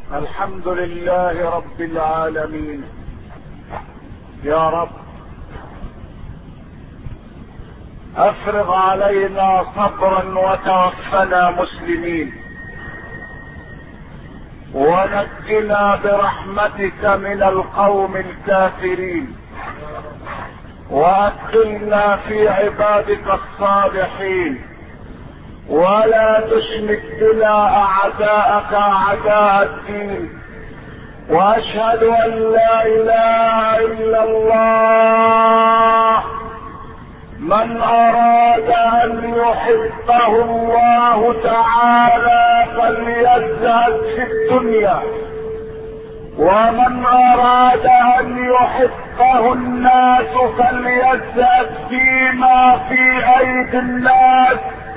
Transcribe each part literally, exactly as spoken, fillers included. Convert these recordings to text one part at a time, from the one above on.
الحمد لله رب العالمين. يا رب افرغ علينا صبرا وتوفنا مسلمين، ونجنا برحمتك من القوم الكافرين، وادخلنا في عبادك الصالحين، ولا تشمت بنا اعداءك اعداء الدين. واشهد ان لا اله الا الله. من اراد ان يحبه الله تعالى فليزهد في الدنيا، ومن اراد ان يحبه الناس فليزهد فيما في ايدي الناس.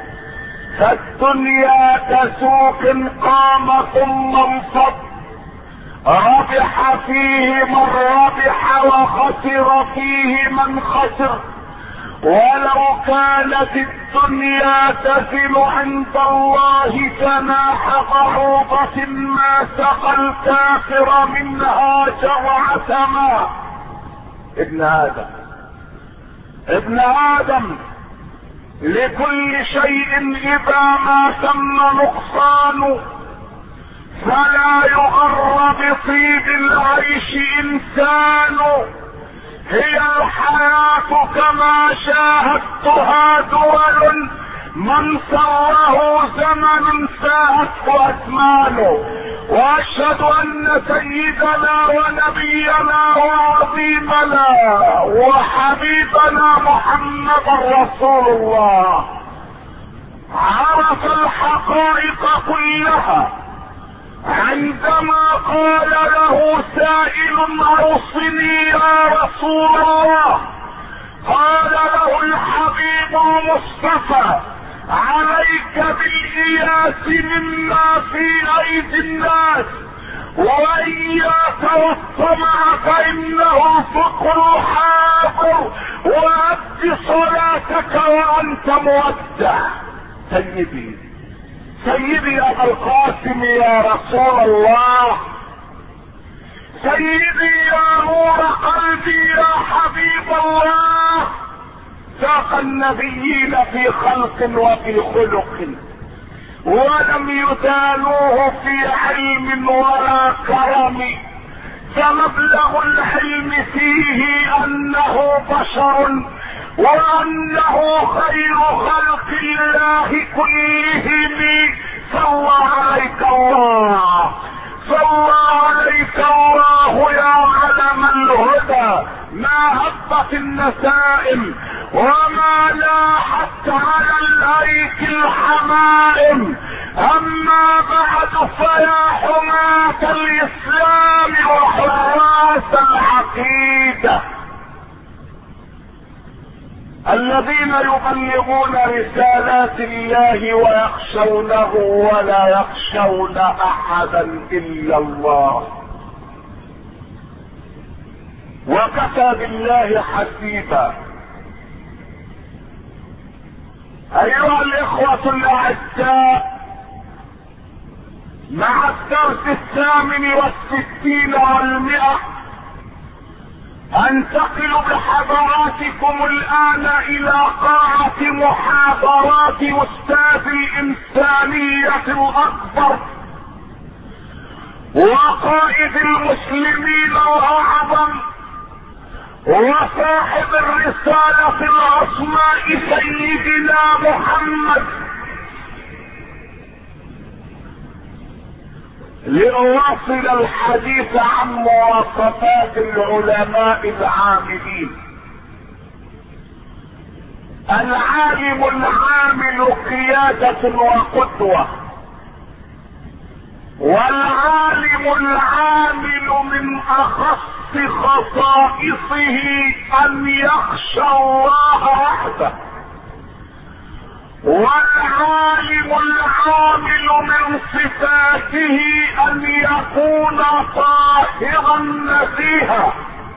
فالدنيا كسوق قام ثم انفض، ربح فيه من ربح وخسر فيه من خسر. ولو كانت الدنيا تزن عند الله جناح بعوضة ما سقى الكافر منها جرعة ماء. ابن ادم ابن ادم لكل شيء اذا ما تم نقصان، فلا يغر بطيب العيش انسان. هي الحياة كما شاهدتها دول، من سره زمن ساءته أزمانه. واشهد ان سيدنا ونبينا وعظيمنا وحبيبنا محمد رسول الله عرف الحقائق كلها عندما قال له سائل اوصني يا رسول الله. قال له الحبيب المصطفى عليك بالاياس مما في ايدي الناس، واياك والطمع فانه الفقر حاضر، وأد صلاتك وانت مودع. سيدي سيدي ابا القاسم يا رسول الله، سيدي يا نور قلبي يا حبيب الله، ساق النبيين في خلق وفي خلق، ولم يدانوه في علم ولا كرم. فمبلغ العلم فيه انه بشر، وانه خير خلق الله كلهم. صلى عليك الله، صلى عليك الله يا علم الهدى. ما هبت النسائم وما لاحت على الايك الحمائم. اما بعد فيا حماة الاسلام وحراس العقيدة الذين يبلغون رسالات الله ويخشونه ولا يخشون احدا الا الله، وكفى بالله حسيبا. ايها الاخوة الاعزاء، مع الدرس الثامن والستين والمئة انتقل بحضراتكم الان الى قاعة محاضرات استاذ الانسانية الاكبر وقائد المسلمين الاعظم وصاحب الرسالة العظمى سيدنا محمد، لأواصل الحديث عن مواصفات العلماء العاملين. العالم العامل قيادة وقدوة، والعالم العامل من اخص خصائصه ان يخشى الله وحده، والعالم العامل من صفاته ان يكون طاهرا نزيها.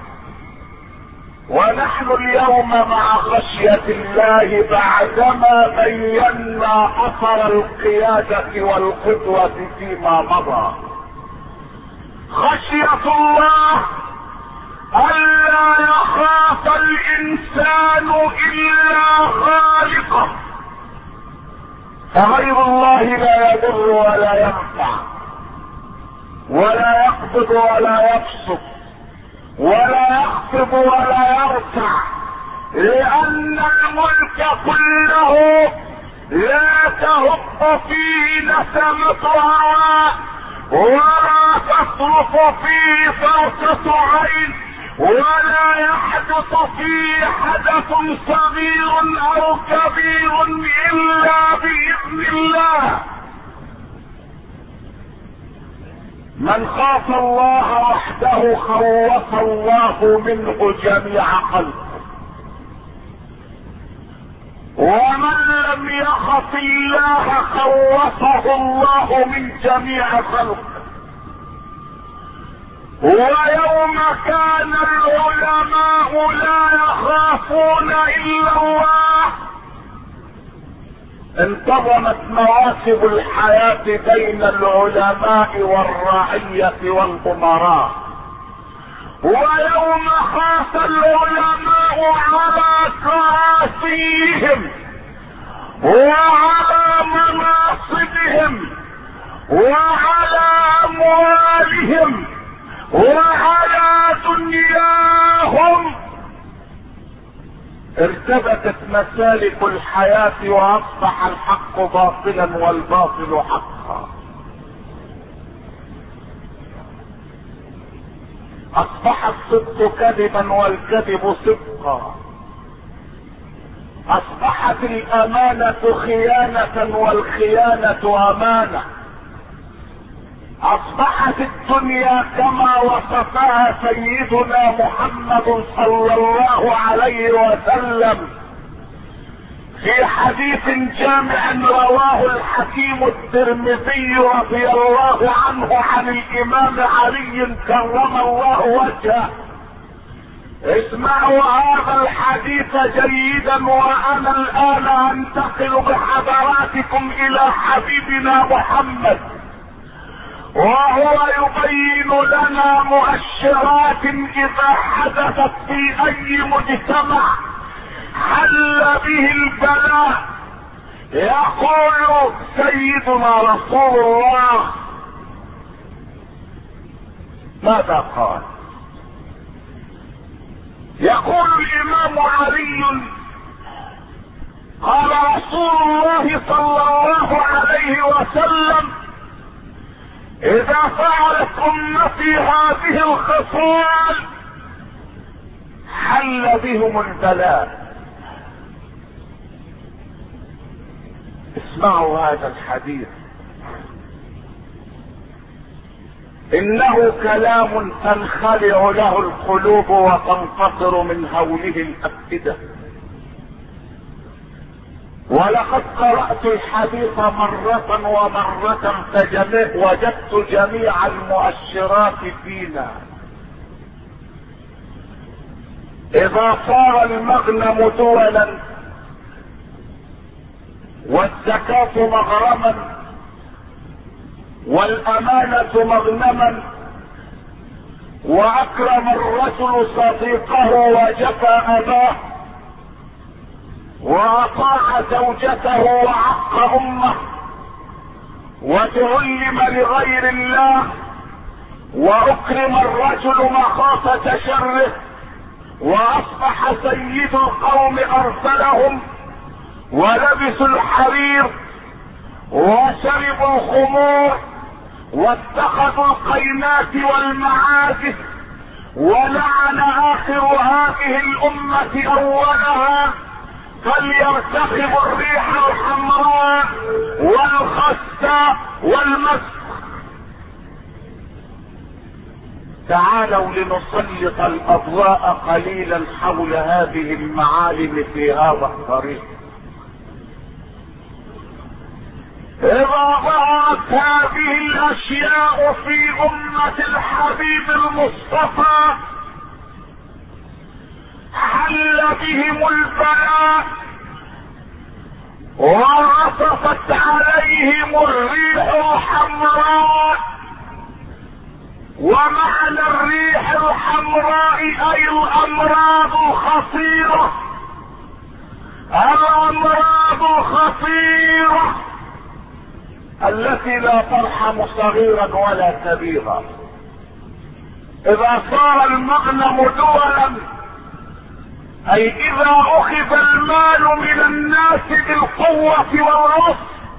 ونحن اليوم مع خشية الله بعدما بينا اثر القيادة والقدوة فيما مضى، خشية الله ألا يخاف الإنسان إلا خالقه، فغير الله لا يضر ولا ينفع ولا يقبض ولا يبسط ولا يخفض ولا يرفع، لأن الملك كله لا تهب فيه نسمة هواء ولا تصرف فيه فرقة عين ولا يحدث فيه حدث صغير أو كبير إلا بإذن الله. من خاف الله وحده خوف الله منه جميع خلقه، ومن لم يخف الله خوفه الله من جميع خلقه. ويوم كان العلماء لا يخافون الا الله انتظمت مواسم الحياة بين العلماء والرعية والأمراء. ويوم خاف العلماء على كراسيهم وعلى مناصبهم وعلى أموالهم وعلى دنياهم ارتبكت مسالك الحياة واصبح الحق باطلا والباطل حقا. اصبح الصدق كذبا والكذب صدقا. اصبحت الامانة خيانة والخيانة امانة. اصبحت الدنيا كما وصفها سيدنا محمد صلى الله عليه وسلم في حديث جامع رواه الحكيم الترمذي رضي الله عنه عن الامام علي كرم الله وجهه. اسمعوا هذا الحديث جيدا وانا الان انتقل بحضراتكم الى حبيبنا محمد، وهو يبين لنا مؤشرات اذا حدثت في اي مجتمع حل به البلاء. يقول سيدنا رسول الله ماذا قال؟ يقول الامام علي قال رسول الله صلى الله عليه وسلم اذا فعلت امتي هذه الخصال حل بهم البلاء. اسمعوا هذا الحديث، انه كلام تنخلع له القلوب وتنقطر من هوله الافئدة. ولقد قرأت الحديث مرة ومرة فوجدت جميع المؤشرات فينا. اذا صار المغنم دولا والزكاة مغرما والامانة مغنما واكرم الرجل صديقه وجفى اباه واطاع زوجته وعق امه وتعلم لغير الله واكرم الرجل مخافة شره واصبح سيد القوم ارسلهم ولبسوا الحرير وشربوا الخمور واتخذوا القينات والمعازف ولعن اخر هذه الامة اولها فليرتقب الريح الحمراء والخسة والمسك. تعالوا لنسلط الاضواء قليلا حول هذه المعالم في هذا الطريق. اذا ظهرت هذه الاشياء في امة الحبيب المصطفى حل بهم البلاء وعصفت عليهم الريح الحمراء ومعنى الريح الحمراء اي الامراض الخطيرة، الامراض الخطيرة التي لا ترحم صغيرا ولا كبيرا. اذا صار المغنم دولا اي اذا اخذ المال من الناس بالقوة والرفض،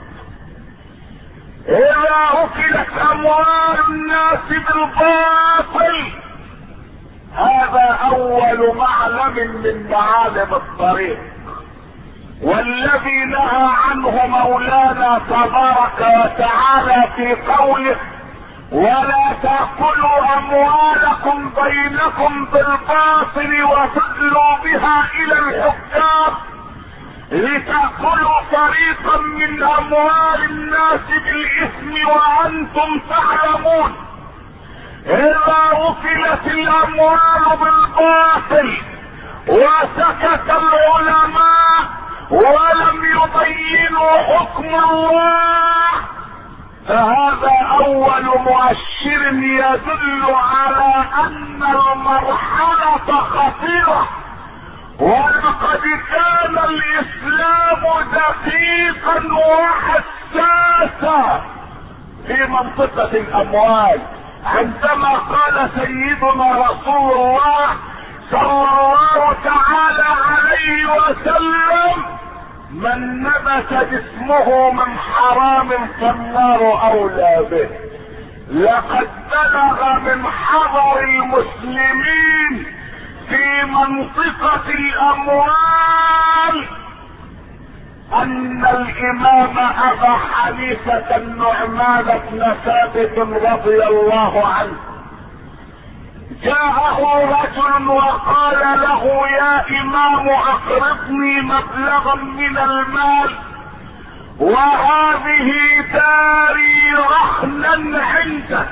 اذا اكلت اموال الناس بالباطل، هذا اول معلم من معالم الطريق، والذي نهى عنه مولانا تبارك وتعالى في قوله ولا تأكلوا اموالكم بينكم بالباطل وتدلوا بها الى الحكام لتأكلوا فريقا من اموال الناس بالاثم وانتم تعلمون. اذا وكلت الاموال بالباطل وسكت العلماء ولم يبينوا حكم الله، فهذا اول مؤشر يدل على ان المرحلة خطيرة. ولقد كان الاسلام دقيقا وحساسا في منطقة الاموال، عندما قال سيدنا رسول الله صلى الله تعالى عليه وسلم من نبت جسمه من حرام فالنار اولى به. لقد بلغ من حضر المسلمين في منطقة الاموال ان الامام ابا حنيفة النعمان بن ثابت رضي الله عنه جاءه رجل وقال له يا امام اقرضني مبلغا من المال وهذه داري رهنا عنده.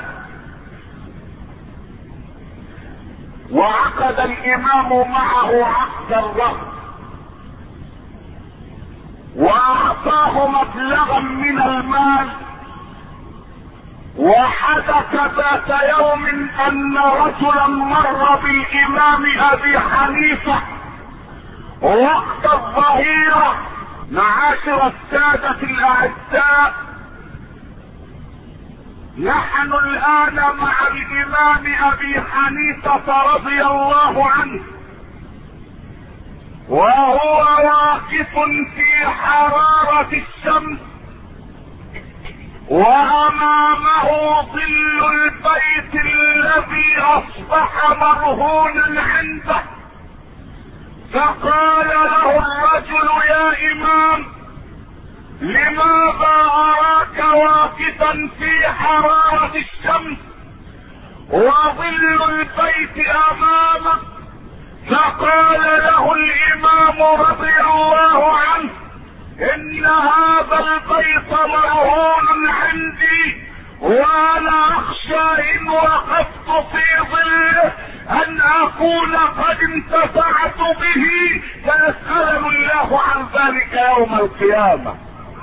وعقد الامام معه عقد الرهن واعطاه مبلغا من المال. وحدث ذات يوم ان رجلا مر بالامام ابي حنيفة وقت الظهيرة. معاشر السادة الاعزاء، نحن الان مع الامام ابي حنيفة رضي الله عنه وهو واقف في حرارة الشمس وامامه ظل البيت الذي اصبح مرهونا عنده. فقال له الرجل يا امام لماذا اراك واقفا في حرارة الشمس وظل البيت امامك؟ فقال له الامام رضي الله عنه ان هذا البيت مرهون عندي وانا اخشى ان وقفت في ظله ان اكون قد انتفعت به فيسألني الله عن ذلك يوم القيامة.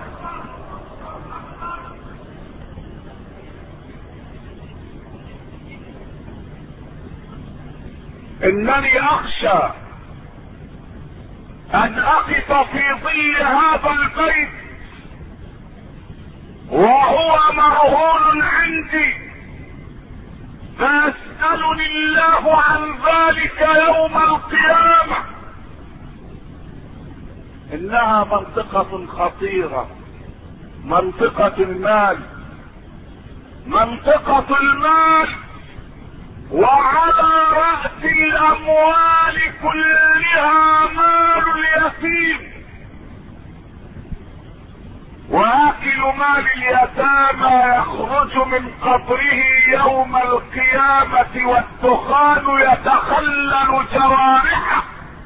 انني اخشى ان اقف في ظل هذا البيت وهو مرهون عندي فيسألني الله عن ذلك يوم القيامة. انها منطقة خطيرة، منطقة المال، منطقة المال، وعلى رأس الاموال كلها مال اليتيم. واكل مال اليتامى يخرج من قبره يوم القيامة والدخان يتخلل جوارحه،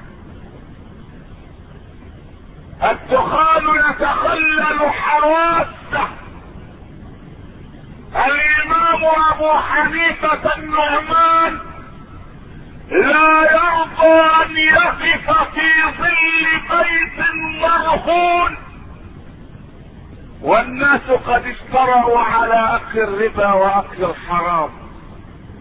الدخان يتخلل حواسه. الامام ابو حنيفة النعمان لا يرضى ان يقف في ظل بيت مرهون والناس قد اشتروا على اكل الربا واكل الحرام.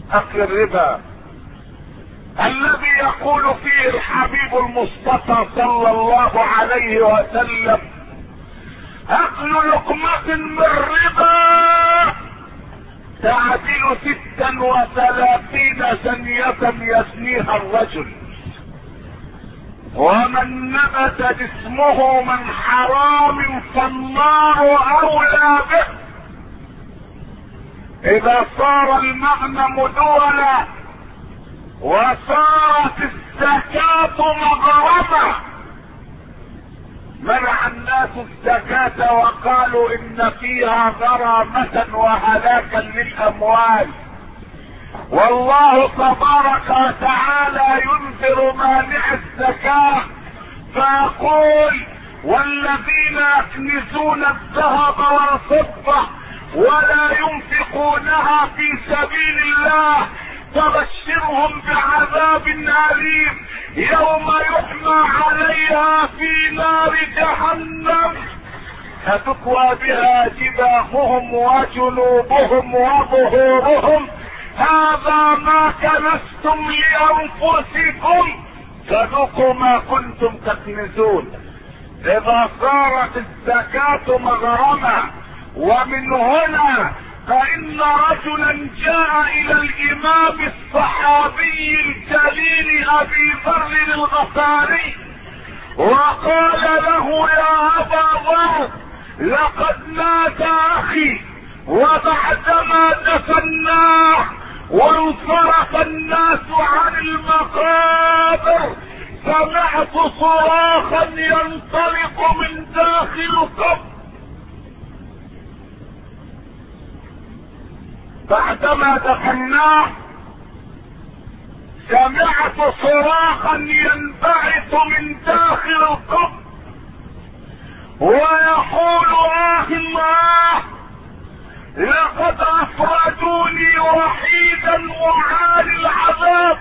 اكل الربا الذي يقول فيه الحبيب المصطفى صلى الله عليه وسلم: اكل لقمة من ربا تعدل ستا وثلاثين ثانية يثنيها الرجل، ومن نبت جسمه من حرام فالنار اولى به. اذا صار المغنم دولا وصارت الزكاة مغرمة، منع الناس الزكاة وقالوا ان فيها غرامة وهلاكا للاموال، والله تبارك وتعالى ينذر مانع الزكاة فيقول: والذين يكنزون الذهب والفضة ولا ينفقونها في سبيل الله فبشرهم بعذاب أليم يوم يحمى عليها في نار جهنم فتكوى بها جباههم وجنوبهم وظهورهم هذا ما كنزتم لأنفسكم فذوقوا ما كنتم تكنزون. إذا صارت الزكاة مغرمة، ومن هنا فإن رجلا جاء إلى الإمام الصحابي الجليل أبي ذر الغفاري وقال له: يا أبا ذر، لقد مات أخي وبعدما دفناه وانصرف الناس عن المقابر سمعت صراخا ينطلق من داخل القبر. بعدما دفناه سمعت صراخا ينبعث من داخل القبر ويقول: آه الله، لقد أفردوني وحيدا أعاني العذاب.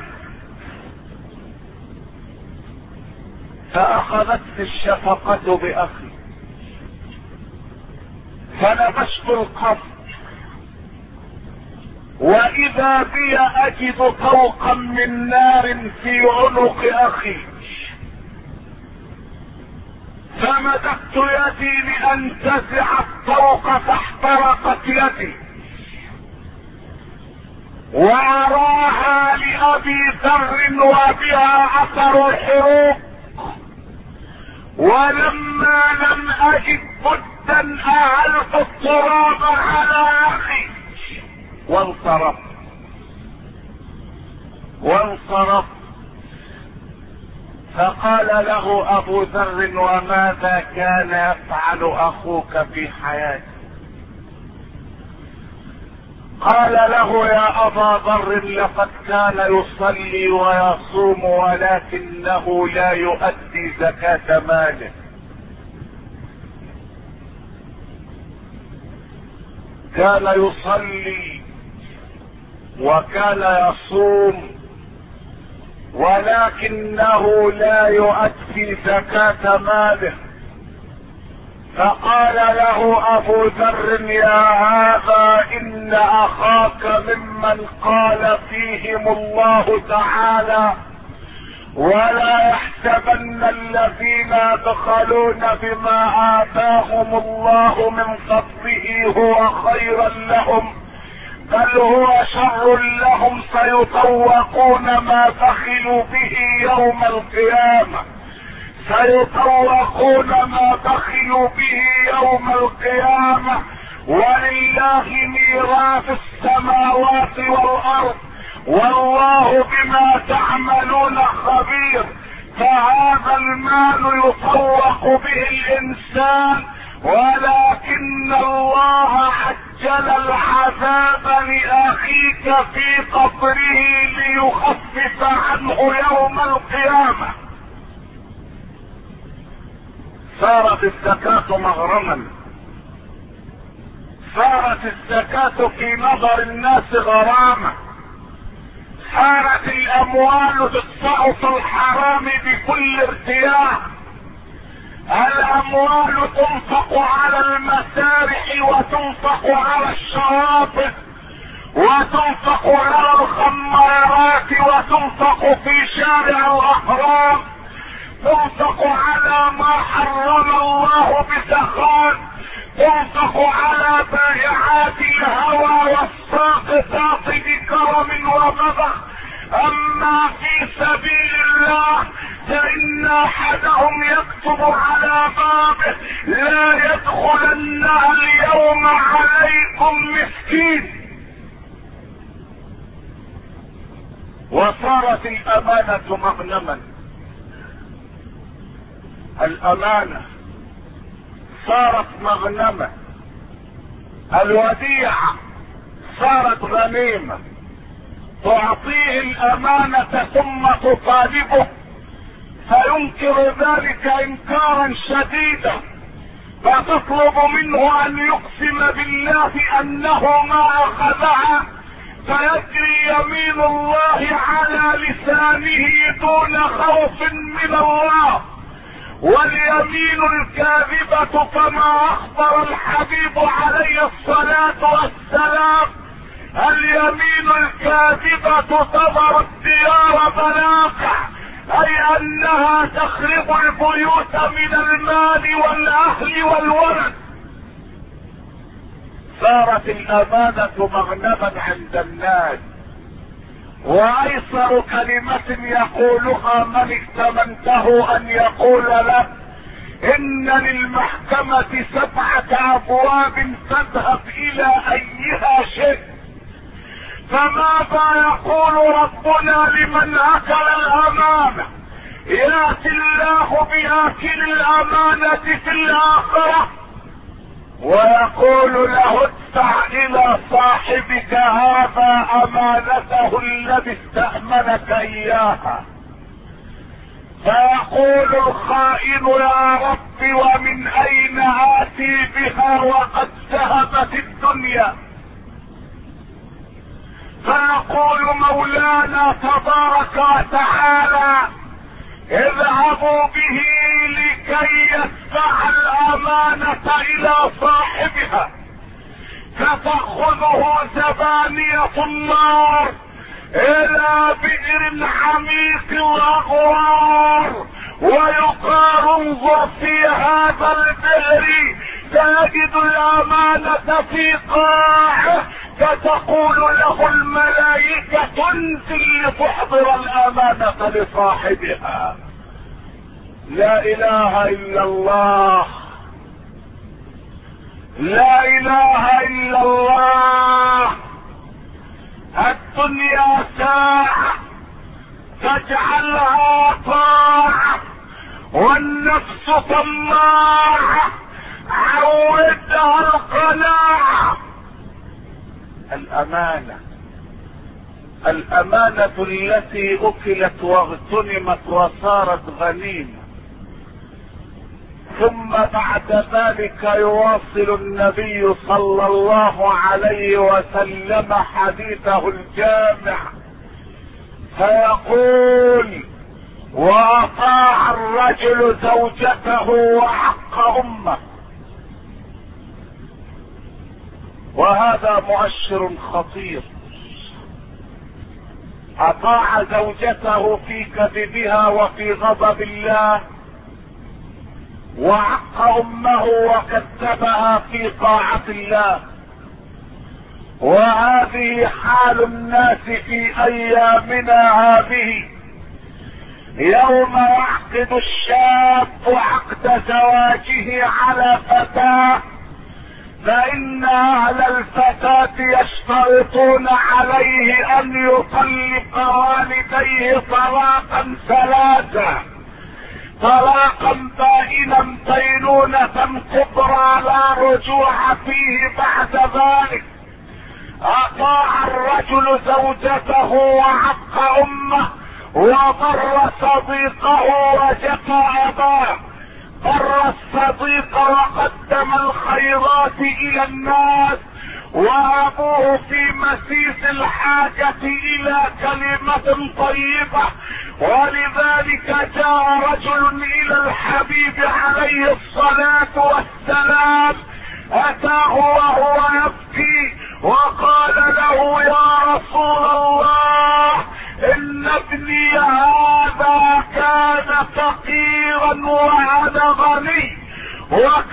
فأخذتني الشفقة بأخي فنبشت القبر، وإذا بي أجد طوقا من نار في عنق أخي، فمددت يدي لأنتزع الطوق فاحترقت يدي وأراها لأبي ذر وبها أثر الحروق، ولما لم أجد بدا أهلت التراب على أخي وانصرف وانصرف فقال له أبو ذر: وماذا كان يفعل أخوك في حياته؟ قال له: يا أبا ذر، لقد كان يصلي ويصوم ولكنه لا يؤدي زكاة ماله. كان يصلي وكان يصوم ولكنه لا يؤدي زكاة ماله. فقال له أبو ذر: يا هذا، إن أخاك ممن قال فيهم الله تعالى: ولا يحسبن الذين يبخلون بما آتاهم الله من فضله هو خيرا لهم، بل هو شر لهم، سيطوقون ما بخلوا به يوم القيامة سيطوقون ما بخلوا به يوم القيامة ولله ميراث السماوات والأرض والله بما تعملون خبير. فهذا المال يطوق به الإنسان، ولكن الله عجل العذاب لأخيك في قبره ليخفف عنه يوم القيامة. صارت الزكاة مغرما، صارت الزكاة في نظر الناس غرامة، صارت الأموال تدفع في الحرام بكل ارتياح. الأموال تنفق على المسارح وتنفق على الشواطئ، وتنفق على الخمارات وتنفق في شارع الاهرام، تنفق على ما حرم الله بسخان، تنفق على بائعات الهوى والساقطات بكرم ومضخ. اما في سبيل الله فان احدهم يكتب على بابه لا يدخلنها اليوم عليكم مسكين. وصارت الامانة مغنما، الامانة صارت مغنمة، الوديعة صارت غنيمة، تعطيه الامانة ثم تطالبه فينكر ذلك انكارا شديدا، فتطلب منه ان يقسم بالله انه ما اخذها، فيجري يمين الله على لسانه دون خوف من الله. واليمين الكاذبة كما اخبر الحبيب عليه الصلاة والسلام، اليمين الكاذبة تضر الديار بلاقع، اي انها تخرب البيوت من المال والاهل والولد. صارت الامانة مغنما عند الناس، وايسر كلمة يقولها من ائتمنته ان يقول له ان للمحكمة سبعة ابواب فاذهب الى ايها شئت. فماذا يقول ربنا لمن اكل الامانة؟ ياتي الله باكل الامانة في الاخرة ويقول له ادفع الى صاحبك هذا امانته الذي استأمنك اياها. فيقول الخائن يا رب ومن اين اتي بها وقد ذهبت الدنيا؟ فيقول مولانا تبارك وتعالى اذهبوا به لكي يدفع الامانة الى صاحبها، فتأخذه زبانية النار الى بئر عميق الاغوار، ويقال انظر في هذا البئر تجد الامانة في قاعه، فتقول له الملائكة انزل لتحضر الامانة لصاحبها. لا اله الا الله، لا اله الا الله. الدنيا ساعة تجعلها طاعة، والنفس طماعة عودها القناعة. الامانة، الامانة التي اكلت واغتنمت وصارت غنيمة. ثم بعد ذلك يواصل النبي صلى الله عليه وسلم حديثه الجامع فيقول واطاع الرجل زوجته وحق امه. وهذا مؤشر خطير، اطاع زوجته في كذبها وفي غضب الله، وعق امه وكذبها في طاعة الله. وهذه حال الناس في ايامنا هذه. يوم يعقد الشاب عقد زواجه على فتاة، فان اهل الفتاة يشترطون عليه ان يطلق والديه طلاقا ثلاثة، طلاقا بائنا بينونة كبرى لا رجوع فيه بعد ذلك. اطاع الرجل زوجته وعق امه، وبر صديقه وجفى اباه. بر الصديق وقدم الخيرات الى الناس، وابوه في مسيس الحاجة الى كلمة طيبة. ولذلك جاء رجل الى الحبيب عليه الصلاة والسلام، اتاه وهو يبكي وقال له يا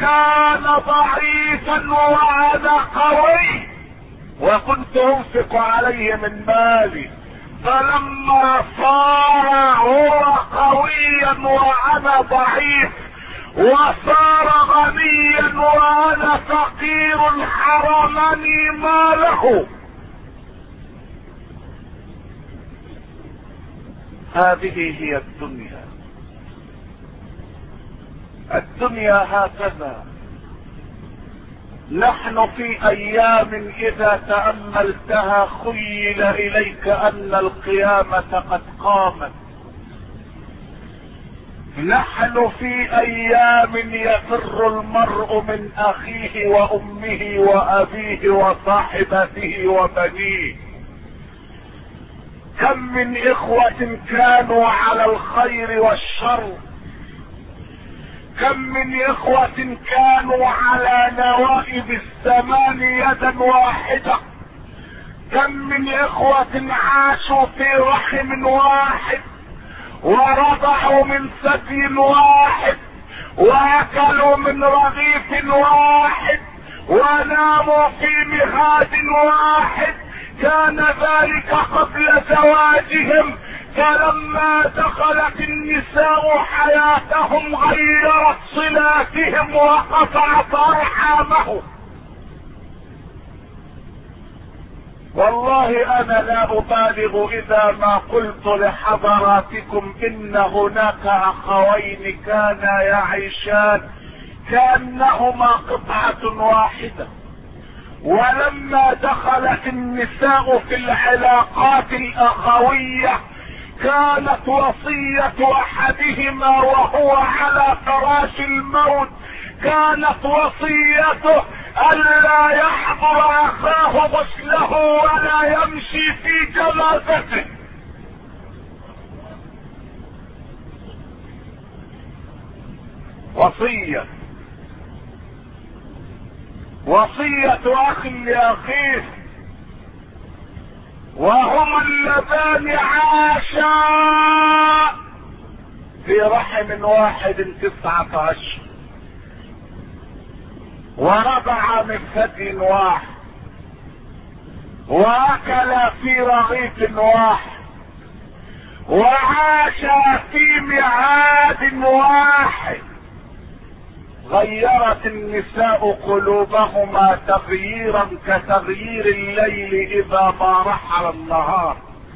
كان ضعيفا وانا قوي وكنت انفق عليه من مالي، فلما صار هو قويا وانا ضعيف وصار غنيا وانا فقير حرمني ماله. هذه هي الدنيا. الدنيا هكذا. نحن في ايام اذا تأملتها خيل اليك ان القيامة قد قامت. نحن في ايام يفر المرء من اخيه وامه وابيه وصاحبته وبنيه. كم من اخوة كانوا على الخير والشر، كم من اخوة كانوا على نوائب الزمان يدا واحدة، كم من اخوة عاشوا في رحم واحد ورضعوا من ثدي واحد واكلوا من رغيف واحد وناموا في مهاد واحد. كان ذلك قبل زواجهم، فلما دخلت النساء حياتهم غيرت صلاتهم وقطعت ارحامهم. والله انا لا ابالغ اذا ما قلت لحضراتكم ان هناك اخوين كانا يعيشان كانهما قطعة واحدة، ولما دخلت النساء في العلاقات الاخوية كانت وصية احدهما وهو على فراش الموت كانت وصيته الا يحضر اخاه غسله ولا يمشي في جنازته. وصية وصية اخ لاخيه، وهما اللذان عاشا في رحم واحد تسعة اشهر ورضع من ثدي واحد واكل في رغيف واحد وعاش في ميعاد واحد. غيرت النساء قلوبهما تغييرا كتغيير الليل اذا ما رحل النهار.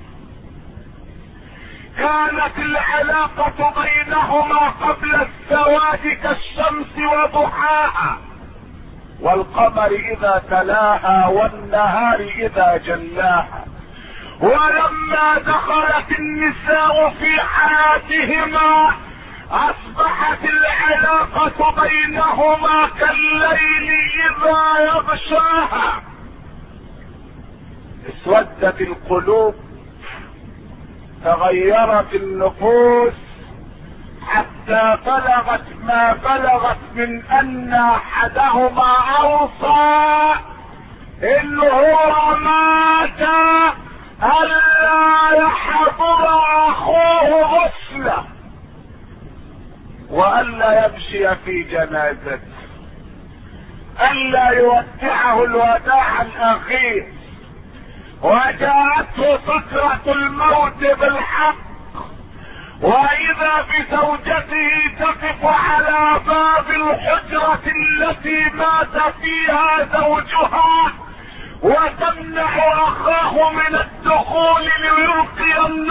كانت العلاقة بينهما قبل الزواج كالشمس وضحاها والقمر اذا تلاها والنهار اذا جلاها. ولما دخلت النساء في حياتهما اصبحت العلاقة بينهما كالليل اذا يغشاها. اسودت القلوب، تغيرت النفوس، حتى بلغت ما بلغت من ان احدهما اوصى ان هو مات الا يحضر اخوه غسله والا يمشي في جنازته، الا يودعه الوداع الاخير. وجاءته سكرة الموت بالحق، واذا بزوجته تقف على باب الحجرة التي مات فيها زوجها وتمنع اخاه من الدخول ليلقي